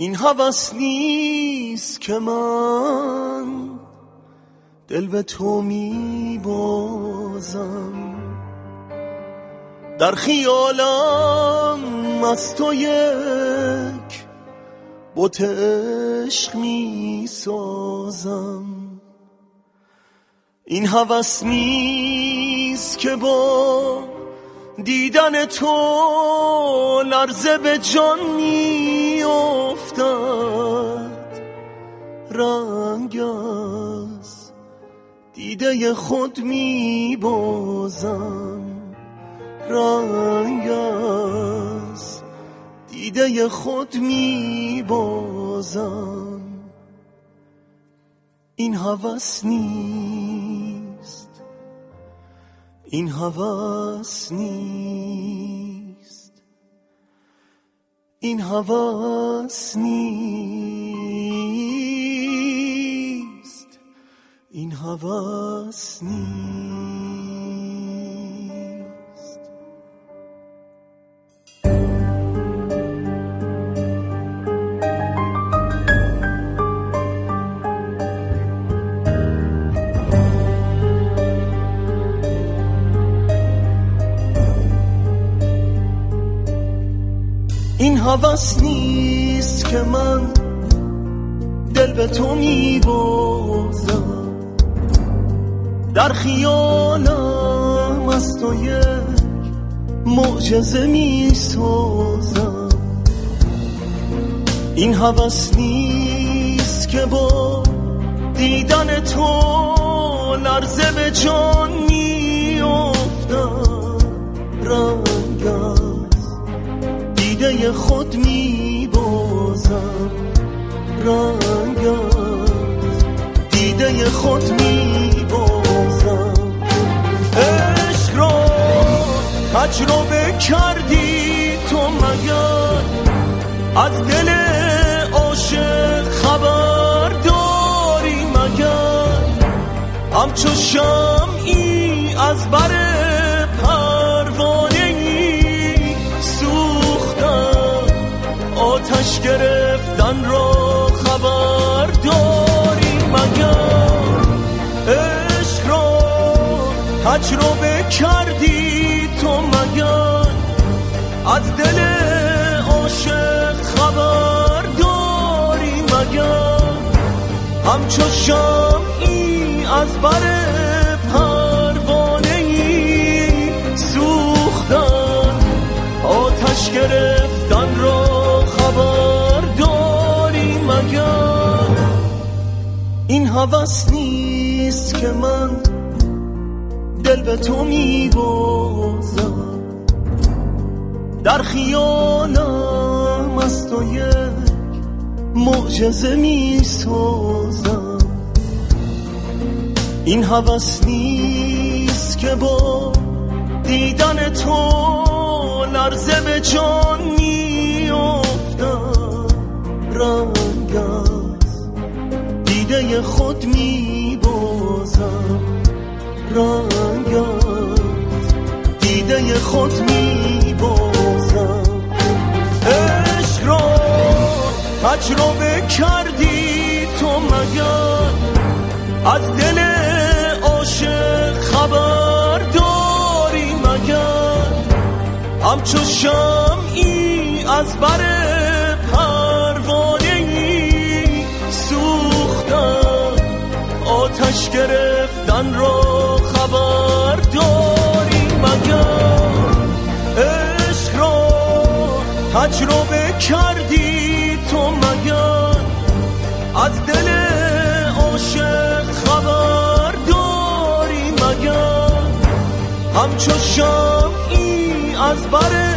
این هوس نیست که من دل به تو می بازم، در خیالم از تو یک بت عشق می سازم. این هوس نیست که با دیدن تو لرزه به جان می افتد، رنگ از دیده خود می بازم، رنگ از دیده خود می بازم. این هوس نیست، این هوس نیست، این هوس نیست، این هوس نیست. این هوس نیست که من دل به تو می بازم، در خیالم از تو یک معجزه می سازم. این هوس نیست که با دیدن تو لرزه به جان می افتم، رنگ از دیده خود می بازم، رنگ از دیده خود می بازم. عشق را تجربه کردی تو مگر؟ از دل عاشق خبر داری مگر؟ همچو شمعی از بر پروانه‌ای سوختن، آتش گرفتن را خبر داری مگر؟ عشق را تجربه کردی تو مگر؟ از دل عاشق خبر داری مگر؟ همچو شمعی از بر پروانه‌ای سوختن، آتش گرفتن را خبر داری مگر؟ این هوس نیست که من دل به تو می بازم، در خیالم از تو یک معجزه می سازم. این هوس نیست که با دیدن تو لرزه به جان می افتم، رنگ از دیده خود می بازم، رنگ از دیده خود می بازم. عشق را تجربه کردی تو مگر؟ از دل عاشق خبر داری مگر؟ همچو شمعی از بر پروانه‌ای سوختن، آتش گرفتن را خبر داری مگر؟ عشق را تجربه کردی تو مگر؟ از دل عاشق خبر داری مگر؟ همچو شمعی از بر